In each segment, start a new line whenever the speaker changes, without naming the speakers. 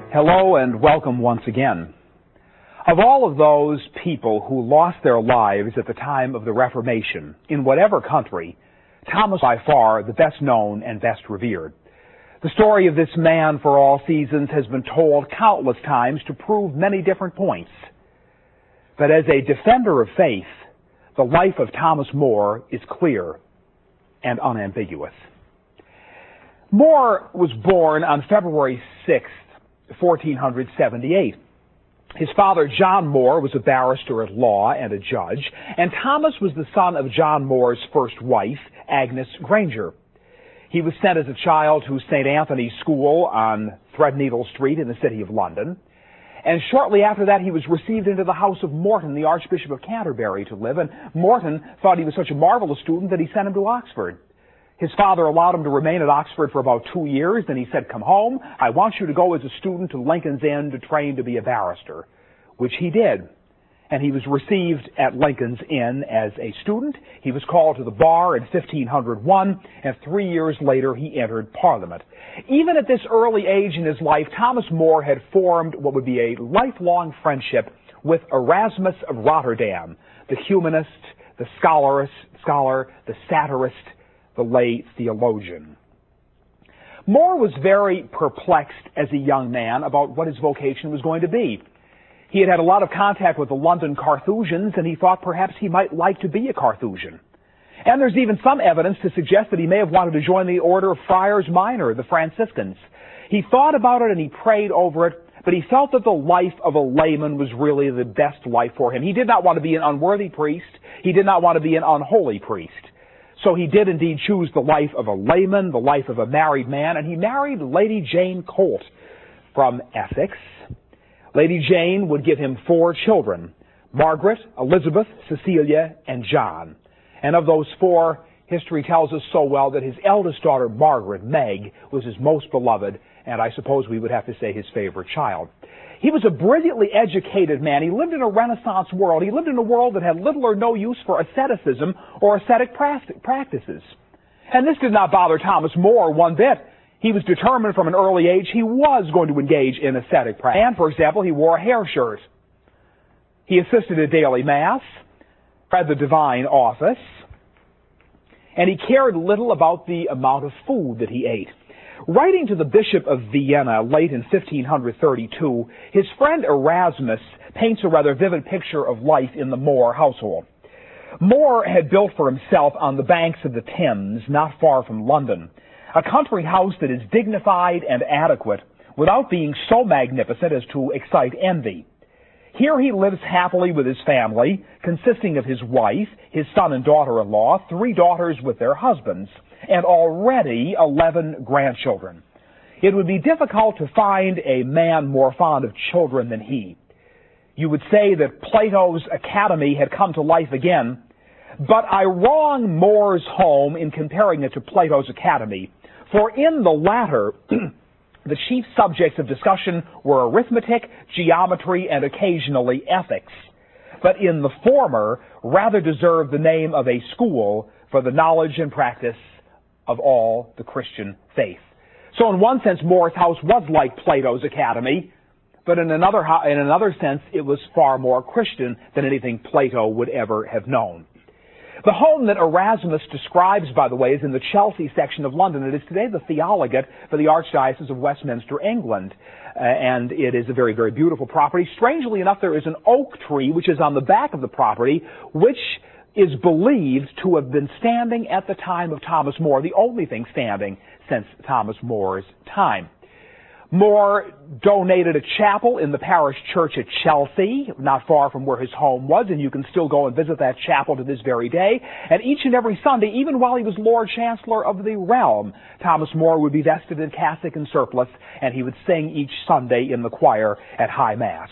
Hello and welcome once again. Of all of those people who lost their lives at the time of the Reformation, in whatever country, Thomas by far the best known and best revered. The story of this man for all seasons has been told countless times to prove many different points. But as a defender of faith, the life of Thomas More is clear and unambiguous. More was born on February 6th, 1478. His father, John More, was a barrister at law and a judge, and Thomas was the son of John More's first wife, Agnes Granger. He was sent as a child to St. Anthony's School on Threadneedle Street in the city of London, and shortly after that he was received into the house of Morton, the Archbishop of Canterbury, to live, and Morton thought he was such a marvelous student that he sent him to Oxford. His father allowed him to remain at Oxford for about 2 years. Then he said, "Come home. I want you to go as a student to Lincoln's Inn to train to be a barrister," which he did. And he was received at Lincoln's Inn as a student. He was called to the bar in 1501, and 3 years later he entered Parliament. Even at this early age in his life, Thomas More had formed what would be a lifelong friendship with Erasmus of Rotterdam, the humanist, the scholar, the satirist, the lay theologian. More was very perplexed as a young man about what his vocation was going to be. He had had a lot of contact with the London Carthusians, and he thought perhaps he might like to be a Carthusian. And there's even some evidence to suggest that he may have wanted to join the order of Friars Minor, the Franciscans. He thought about it and he prayed over it, but he felt that the life of a layman was really the best life for him. He did not want to be an unworthy priest. He did not want to be an unholy priest. So he did indeed choose the life of a layman, the life of a married man, and he married Lady Jane Colt from Essex. Lady Jane would give him 4 children: Margaret, Elizabeth, Cecilia, and John. And of those 4, history tells us so well that his eldest daughter, Margaret, Meg, was his most beloved, and I suppose we would have to say his favorite child. He was a brilliantly educated man. He lived in a Renaissance world. He lived in a world that had little or no use for asceticism or ascetic practices. And this did not bother Thomas More one bit. He was determined from an early age he was going to engage in ascetic practice. And, for example, he wore a hair shirt. He assisted at daily mass, read the divine office, and he cared little about the amount of food that he ate. Writing to the Bishop of Vienna late in 1532, his friend Erasmus paints a rather vivid picture of life in the More household. More had built for himself on the banks of the Thames, not far from London, a country house that is dignified and adequate without being so magnificent as to excite envy. Here he lives happily with his family, consisting of his wife, his son and daughter-in-law, 3 daughters with their husbands, and already 11 grandchildren. It would be difficult to find a man more fond of children than he. You would say that Plato's Academy had come to life again, but I wrong More's home in comparing it to Plato's Academy, for in the latter, the chief subjects of discussion were arithmetic, geometry, and occasionally ethics. But in the former, rather deserved the name of a school for the knowledge and practice of all the Christian faith. So in one sense, More's house was like Plato's Academy, but in another sense, it was far more Christian than anything Plato would ever have known. The home that Erasmus describes, by the way, is in the Chelsea section of London. It is today the theologate for the Archdiocese of Westminster, England, and it is a very, very beautiful property. Strangely enough, there is an oak tree which is on the back of the property, which is believed to have been standing at the time of Thomas More, the only thing standing since Thomas More's time. More donated a chapel in the parish church at Chelsea, not far from where his home was, and you can still go and visit that chapel to this very day. And each and every Sunday, even while he was Lord Chancellor of the realm, Thomas More would be vested in cassock and surplice, and he would sing each Sunday in the choir at High Mass.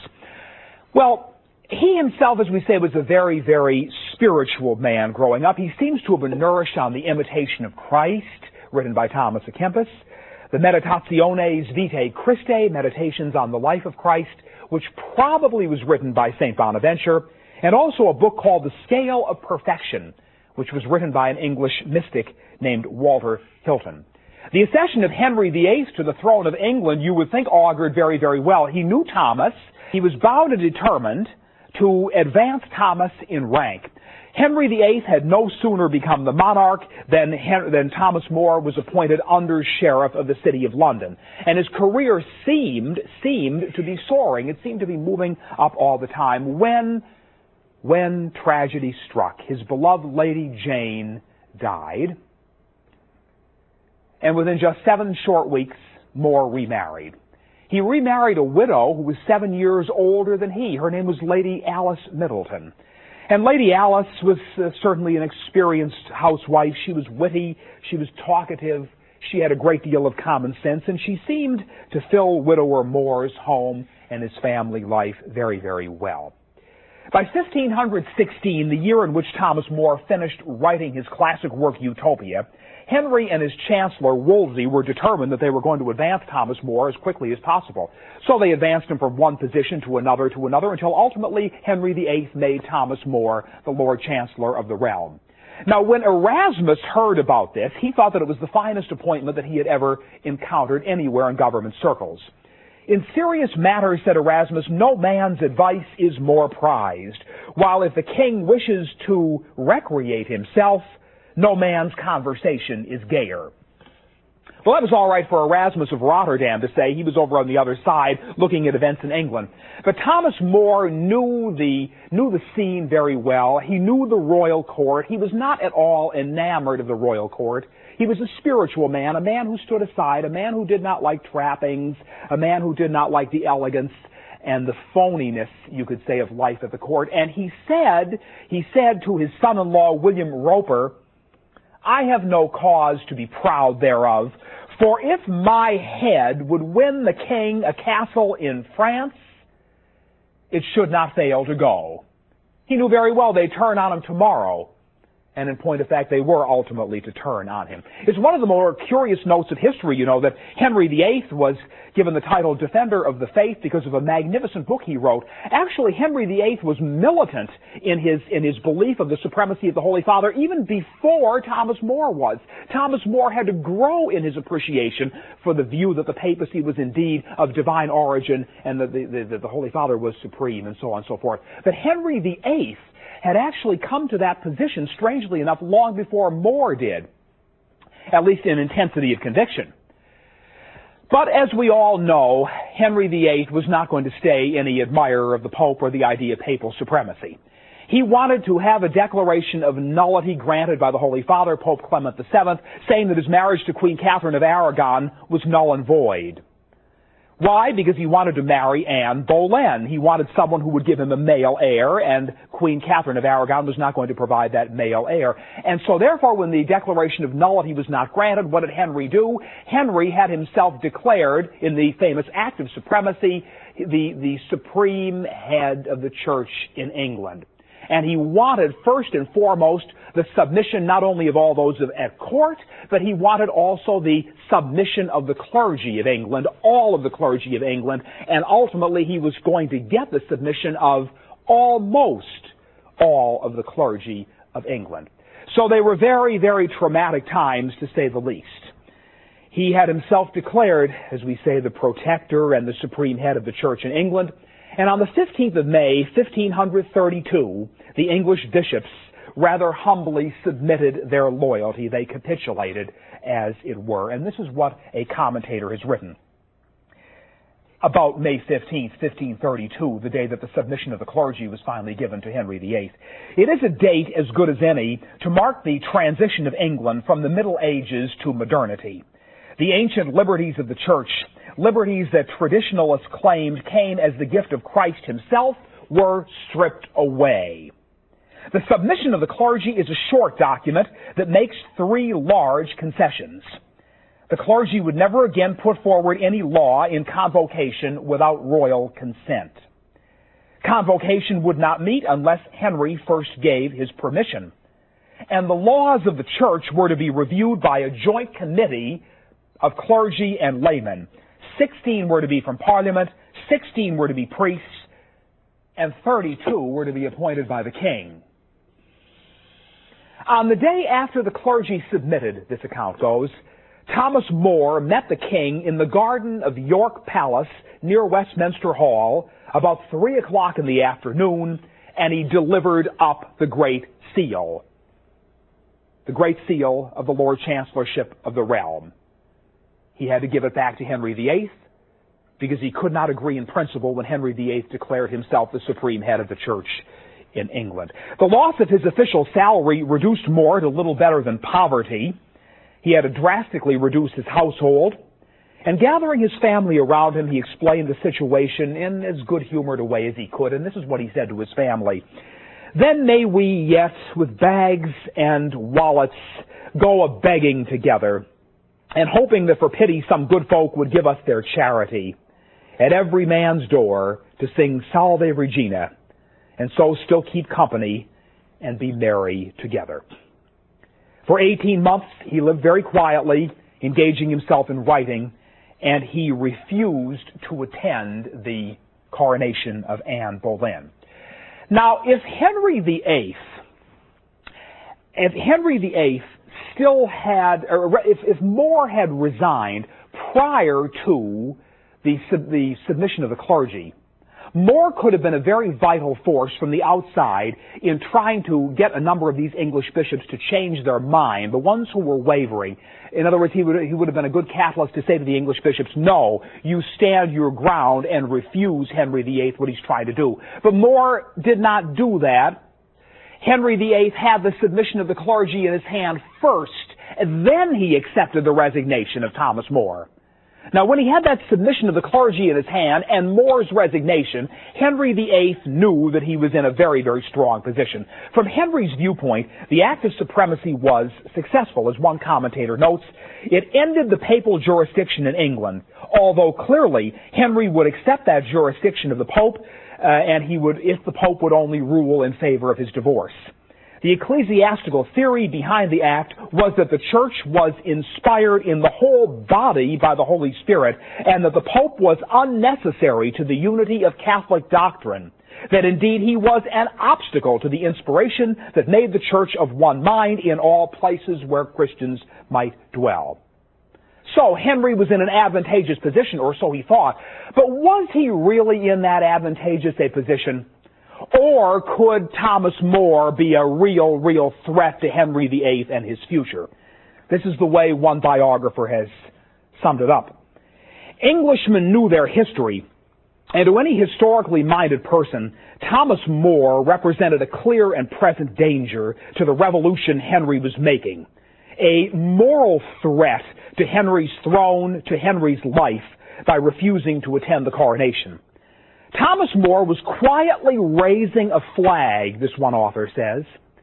Well, he himself, as we say, was a very, very spiritual man growing up. He seems to have been nourished on the Imitation of Christ, written by Thomas à Kempis, the Meditationes Vitae Christi, Meditations on the Life of Christ, which probably was written by St. Bonaventure, and also a book called The Scale of Perfection, which was written by an English mystic named Walter Hilton. The accession of Henry VIII to the throne of England, you would think, augured very, very well. He knew Thomas. He was bound and determined to advance Thomas in rank. Henry VIII had no sooner become the monarch than Thomas More was appointed under-sheriff of the city of London. And his career seemed to be soaring. It seemed to be moving up all the time when tragedy struck. His beloved Lady Jane died. And within just 7 short weeks, More remarried. He remarried a widow who was 7 years older than he. Her name was Lady Alice Middleton. And Lady Alice was certainly an experienced housewife. She was witty, she was talkative, she had a great deal of common sense, and she seemed to fill Widower More's home and his family life very, very well. By 1516, the year in which Thomas More finished writing his classic work Utopia, Henry and his chancellor, Wolsey, were determined that they were going to advance Thomas More as quickly as possible. So they advanced him from one position to another, until ultimately Henry VIII made Thomas More the Lord Chancellor of the realm. Now, when Erasmus heard about this, he thought that it was the finest appointment that he had ever encountered anywhere in government circles. In serious matters, said Erasmus, no man's advice is more prized, while if the king wishes to recreate himself, no man's conversation is gayer. Well, that was all right for Erasmus of Rotterdam to say. He was over on the other side looking at events in England. But Thomas More knew the scene very well. He knew the royal court. He was not at all enamored of the royal court. He was a spiritual man, a man who stood aside, a man who did not like trappings, a man who did not like the elegance and the phoniness, you could say, of life at the court. And he said to his son-in-law, William Roper, I have no cause to be proud thereof, for if my head would win the king a castle in France, it should not fail to go. He knew very well they'd turn on him tomorrow, and in point of fact, they were ultimately to turn on him. It's one of the more curious notes of history, that Henry VIII was given the title Defender of the Faith because of a magnificent book he wrote. Actually, Henry VIII was militant in his belief of the supremacy of the Holy Father even before Thomas More was. Thomas More had to grow in his appreciation for the view that the papacy was indeed of divine origin and that the Holy Father was supreme and so on and so forth. But Henry VIII had actually come to that position, strangely enough, long before More did, at least in intensity of conviction. But as we all know, Henry VIII was not going to stay any admirer of the Pope or the idea of papal supremacy. He wanted to have a declaration of nullity granted by the Holy Father, Pope Clement VII, saying that his marriage to Queen Catherine of Aragon was null and void. Why? Because he wanted to marry Anne Boleyn. He wanted someone who would give him a male heir, and Queen Catherine of Aragon was not going to provide that male heir. And so therefore, when the declaration of nullity was not granted, what did Henry do? Henry had himself declared, in the famous Act of Supremacy, the supreme head of the church in England. And he wanted, first and foremost, the submission not only of all those at court, but he wanted also the submission of the clergy of England, all of the clergy of England, and ultimately he was going to get the submission of almost all of the clergy of England. So they were very, very traumatic times, to say the least. He had himself declared, as we say, the protector and the supreme head of the church in England. And on the 15th of May, 1532, the English bishops rather humbly submitted their loyalty. They capitulated, as it were. And this is what a commentator has written about May 15th, 1532, the day that the submission of the clergy was finally given to Henry VIII. It is a date as good as any to mark the transition of England from the Middle Ages to modernity. The ancient liberties of the church, liberties that traditionalists claimed came as the gift of Christ himself, were stripped away. The submission of the clergy is a short document that makes 3 large concessions. The clergy would never again put forward any law in convocation without royal consent. Convocation would not meet unless Henry first gave his permission. And the laws of the church were to be reviewed by a joint committee of clergy and laymen. 16 were to be from Parliament, 16 were to be priests, and 32 were to be appointed by the king. On the day after the clergy submitted, this account goes, Thomas More met the king in the garden of York Palace near Westminster Hall about 3 o'clock in the afternoon, and he delivered up the Great Seal of the Lord Chancellorship of the realm. He had to give it back to Henry VIII because he could not agree in principle when Henry VIII declared himself the supreme head of the church in England. The loss of his official salary reduced More to little better than poverty. He had to drastically reduce his household. And gathering his family around him, he explained the situation in as good-humored a way as he could. And this is what he said to his family. "Then may we yet, with bags and wallets, go a-begging together, and hoping that for pity some good folk would give us their charity, at every man's door to sing Salve Regina, and so still keep company and be merry together." For 18 months, he lived very quietly, engaging himself in writing, and he refused to attend the coronation of Anne Boleyn. Now, if Henry VIII still had, or if More had resigned prior to the submission of the clergy, More could have been a very vital force from the outside in trying to get a number of these English bishops to change their mind, the ones who were wavering. In other words, he would have been a good catalyst to say to the English bishops, no, you stand your ground and refuse Henry VIII what he's trying to do. But More did not do that. Henry VIII had the submission of the clergy in his hand first, and then he accepted the resignation of Thomas More. Now, when he had that submission of the clergy in his hand and More's resignation, Henry VIII knew that he was in a very, very strong position. From Henry's viewpoint, the Act of Supremacy was successful. As one commentator notes, it ended the papal jurisdiction in England, although clearly Henry would accept that jurisdiction of the Pope, and he would, if the Pope would only rule in favor of his divorce. The ecclesiastical theory behind the act was that the church was inspired in the whole body by the Holy Spirit, and that the Pope was unnecessary to the unity of Catholic doctrine, that indeed he was an obstacle to the inspiration that made the church of one mind in all places where Christians might dwell. So Henry was in an advantageous position, or so he thought. But was he really in that advantageous a position? Or could Thomas More be a real threat to Henry VIII and his future? This is the way one biographer has summed it up. Englishmen knew their history, and to any historically minded person, Thomas More represented a clear and present danger to the revolution Henry was making, a moral threat to Henry's throne, to Henry's life, by refusing to attend the coronation. Thomas More was quietly raising a flag, this one author says.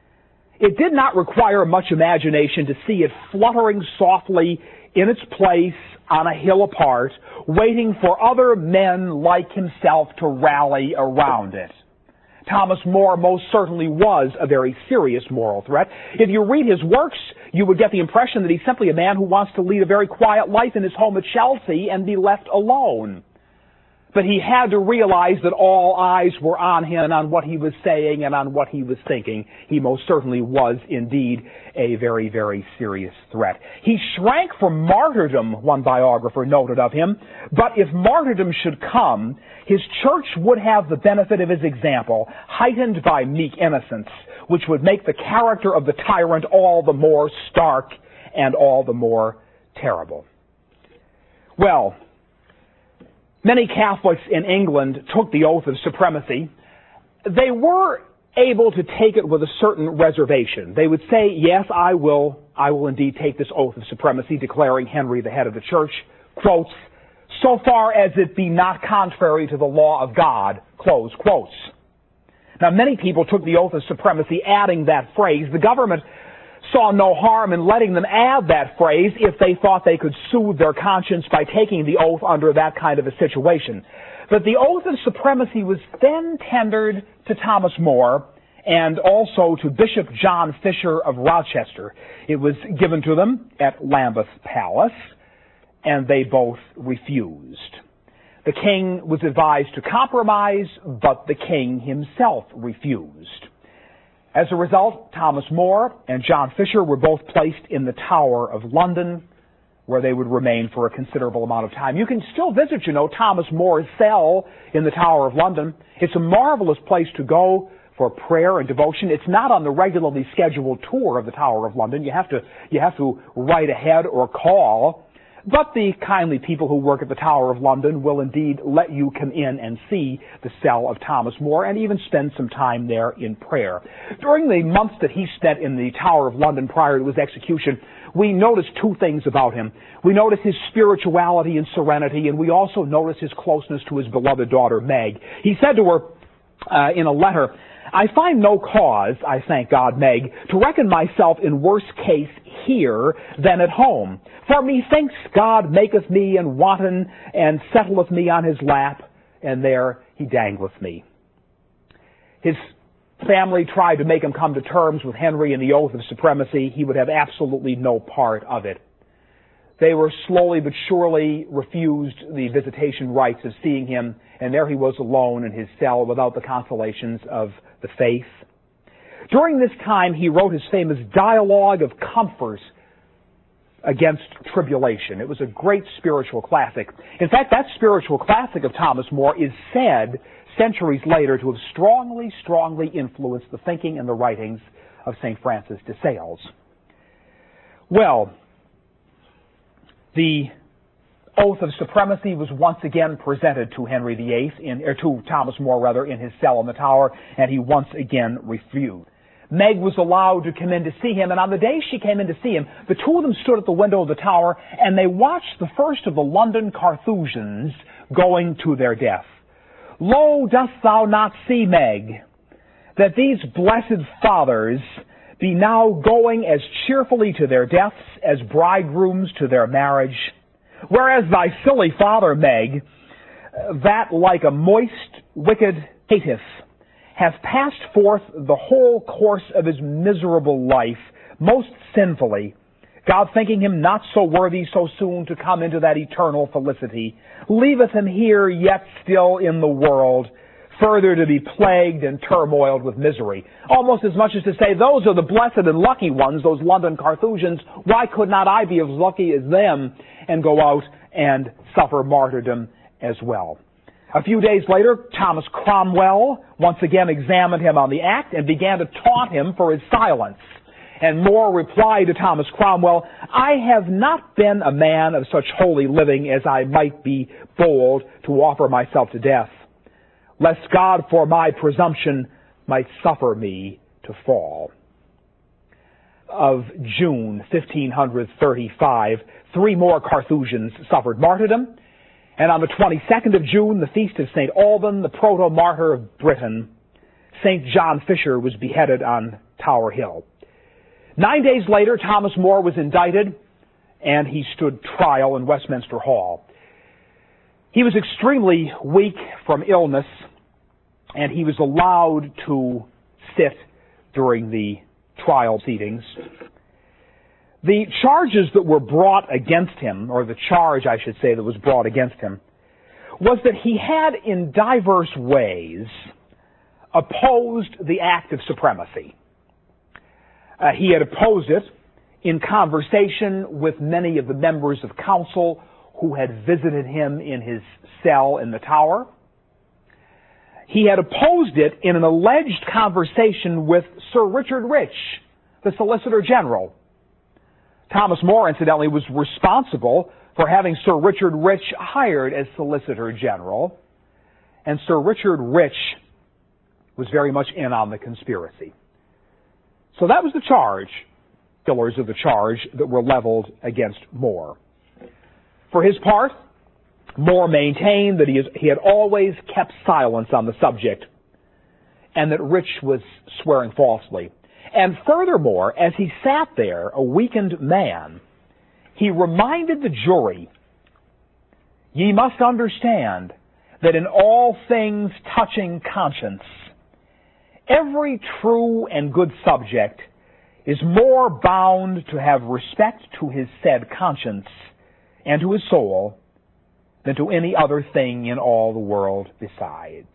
It did not require much imagination to see it fluttering softly in its place on a hill apart, waiting for other men like himself to rally around it. Thomas More most certainly was a very serious moral threat. If you read his works, you would get the impression that he's simply a man who wants to lead a very quiet life in his home at Chelsea and be left alone. But he had to realize that all eyes were on him and on what he was saying and on what he was thinking. He most certainly was indeed a very, very serious threat. He shrank from martyrdom, one biographer noted of him, but if martyrdom should come, his church would have the benefit of his example, heightened by meek innocence, which would make the character of the tyrant all the more stark and all the more terrible. Well, many Catholics in England took the oath of supremacy. They were able to take it with a certain reservation. They would say, yes, I will indeed take this oath of supremacy, declaring Henry the head of the church, quotes, so far as it be not contrary to the law of God, close quotes. Now, many people took the oath of supremacy, adding that phrase. The government saw no harm in letting them add that phrase if they thought they could soothe their conscience by taking the oath under that kind of a situation. But the oath of supremacy was then tendered to Thomas More and also to Bishop John Fisher of Rochester. It was given to them at Lambeth Palace, and they both refused. The king was advised to compromise, but the king himself refused. As a result, Thomas More and John Fisher were both placed in the Tower of London where they would remain for a considerable amount of time. You can still visit, Thomas More's cell in the Tower of London. It's a marvelous place to go for prayer and devotion. It's not on the regularly scheduled tour of the Tower of London. You have to write ahead or call. But the kindly people who work at the Tower of London will indeed let you come in and see the cell of Thomas More and even spend some time there in prayer. During the months that he spent in the Tower of London prior to his execution, we notice two things about him. We notice his spirituality and serenity, and we also notice his closeness to his beloved daughter, Meg. He said to her in a letter, "I find no cause, I thank God, Meg, to reckon myself in worse case here than at home. For methinks God maketh me in wanton, and settleth me on his lap, and there he dangleth me." His family tried to make him come to terms with Henry and the oath of supremacy. He would have absolutely no part of it. They were slowly but surely refused the visitation rights of seeing him, and there he was alone in his cell without the consolations of the faith. During this time, he wrote his famous Dialogue of Comfort Against Tribulation. It was a great spiritual classic. In fact, that spiritual classic of Thomas More is said centuries later to have strongly influenced the thinking and the writings of St. Francis de Sales. Well, the oath of supremacy was once again presented to Henry VIII, to Thomas More, in his cell in the Tower, and he once again refused. Meg was allowed to come in to see him, and on the day she came in to see him, the two of them stood at the window of the Tower, and they watched the first of the London Carthusians going to their death. "Lo, dost thou not see, Meg, that these blessed fathers be now going as cheerfully to their deaths as bridegrooms to their marriage? Whereas thy silly father, Meg, that like a moist, wicked caitiff, hath passed forth the whole course of his miserable life most sinfully, God thinking him not so worthy so soon to come into that eternal felicity, leaveth him here yet still in the world, further to be plagued and turmoiled with misery." Almost as much as to say, those are the blessed and lucky ones, those London Carthusians. Why could not I be as lucky as them and go out and suffer martyrdom as well? A few days later, Thomas Cromwell once again examined him on the act and began to taunt him for his silence. And More replied to Thomas Cromwell, "I have not been a man of such holy living as I might be bold to offer myself to death, lest God for my presumption might suffer me to fall." Of June 1535, 3 more Carthusians suffered martyrdom, and on the 22nd of June, the feast of St. Alban, the proto-martyr of Britain, St. John Fisher was beheaded on Tower Hill. 9 days later, Thomas More was indicted, and he stood trial in Westminster Hall. He was extremely weak from illness, and he was allowed to sit during the trial proceedings. The charges that were brought against him, or the charge, I should say, that was brought against him, was that he had in diverse ways opposed the act of supremacy. He had opposed it in conversation with many of the members of council who had visited him in his cell in the Tower. He had opposed it in an alleged conversation with Sir Richard Rich, the Solicitor General. Thomas More, incidentally, was responsible for having Sir Richard Rich hired as Solicitor General, and Sir Richard Rich was very much in on the conspiracy. So that was the charge, pillars of the charge that were leveled against More. For his part, More maintained that he had always kept silence on the subject, and that Rich was swearing falsely. And furthermore, as he sat there, a weakened man, he reminded the jury, "Ye must understand that in all things touching conscience, every true and good subject is more bound to have respect to his said conscience and to his soul than to any other thing in all the world beside."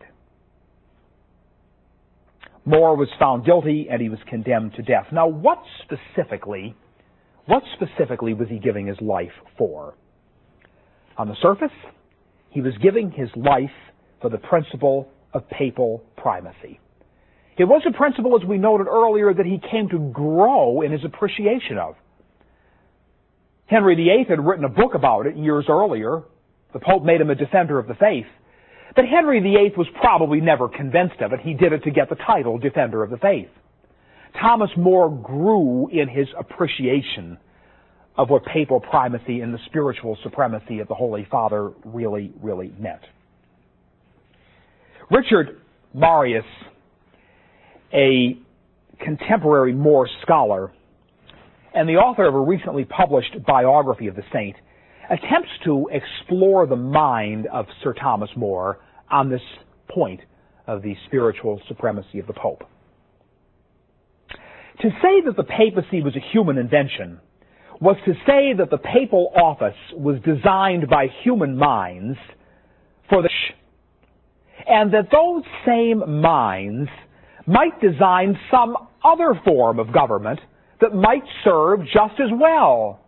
More was found guilty, and he was condemned to death. Now, what specifically What specifically was he giving his life for? On the surface, he was giving his life for the principle of papal primacy. It was a principle, as we noted earlier, that he came to grow in his appreciation of. Henry VIII had written a book about it years earlier. The Pope made him a defender of the faith. But Henry VIII was probably never convinced of it. He did it to get the title Defender of the Faith. Thomas More grew in his appreciation of what papal primacy and the spiritual supremacy of the Holy Father really, really meant. Richard Marius, a contemporary More scholar and the author of a recently published biography of the saint, attempts to explore the mind of Sir Thomas More on this point of the spiritual supremacy of the Pope. To say that the papacy was a human invention was to say that the papal office was designed by human minds for the church, and that those same minds might design some other form of government that might serve just as well.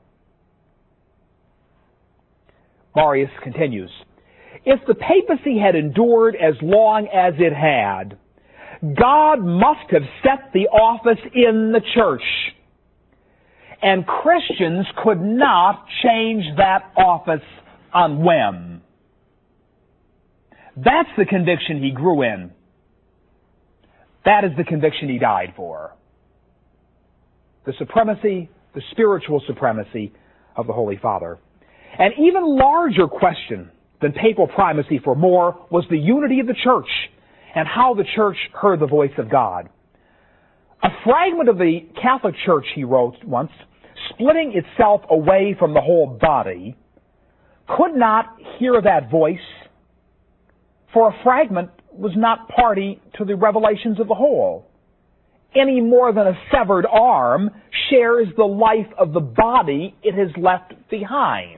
Marius continues, if the papacy had endured as long as it had, God must have set the office in the church, and Christians could not change that office on whim. That's the conviction he grew in. That is the conviction he died for. The supremacy, the spiritual supremacy of the Holy Father. An even larger question than papal primacy for More was the unity of the church and how the church heard the voice of God. A fragment of the Catholic Church, he wrote once, splitting itself away from the whole body, could not hear that voice, for a fragment was not party to the revelations of the whole, any more than a severed arm shares the life of the body it has left behind.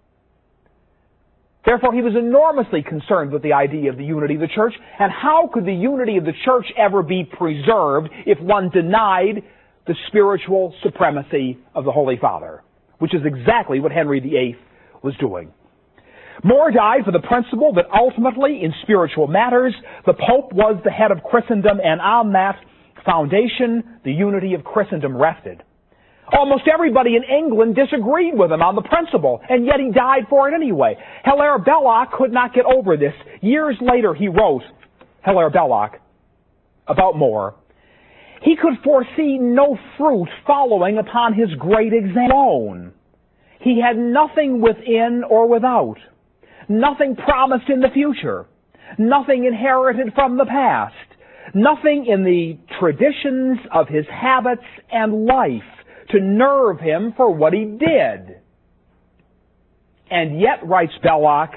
Therefore, he was enormously concerned with the idea of the unity of the church, and how could the unity of the church ever be preserved if one denied the spiritual supremacy of the Holy Father, which is exactly what Henry VIII was doing. More died for the principle that ultimately, in spiritual matters, the Pope was the head of Christendom, and on that foundation, the unity of Christendom rested. Almost everybody in England disagreed with him on the principle, and yet he died for it anyway. Hilaire Belloc could not get over this. Years later, he wrote, Hilaire Belloc, about More, he could foresee no fruit following upon his great example alone. He had nothing within or without, nothing promised in the future, nothing inherited from the past, nothing in the traditions of his habits and life to nerve him for what he did. And yet, writes Belloc,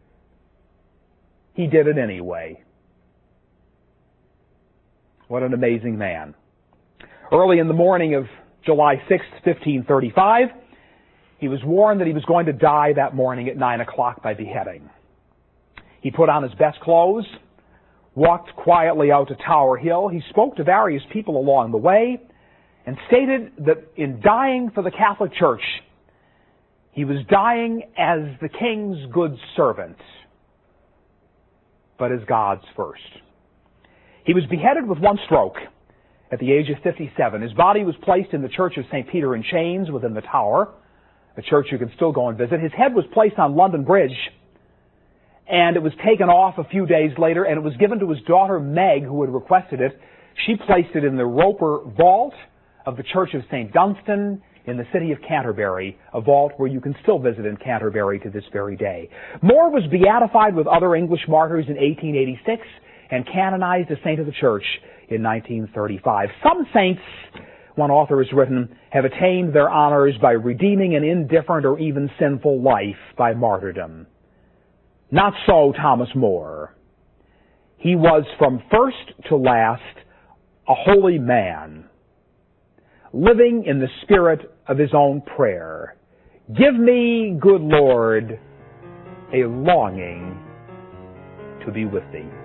he did it anyway. What an amazing man. Early in the morning of July 6th, 1535, he was warned that he was going to die that morning at 9 o'clock by beheading. He put on his best clothes, walked quietly out to Tower Hill. He spoke to various people along the way, and stated that in dying for the Catholic Church, he was dying as the King's good servant, but as God's first. He was beheaded with one stroke at the age of 57. His body was placed in the Church of St. Peter in Chains within the Tower, a church you can still go and visit. His head was placed on London Bridge, and it was taken off a few days later, and it was given to his daughter Meg, who had requested it. She placed it in the Roper Vault of the Church of St. Dunstan in the city of Canterbury, a vault where you can still visit in Canterbury to this very day. More was beatified with other English martyrs in 1886 and canonized a saint of the Church in 1935. Some saints, one author has written, have attained their honors by redeeming an indifferent or even sinful life by martyrdom. Not so Thomas More. He was from first to last a holy man, living in the spirit of his own prayer. Give me, good Lord, a longing to be with thee.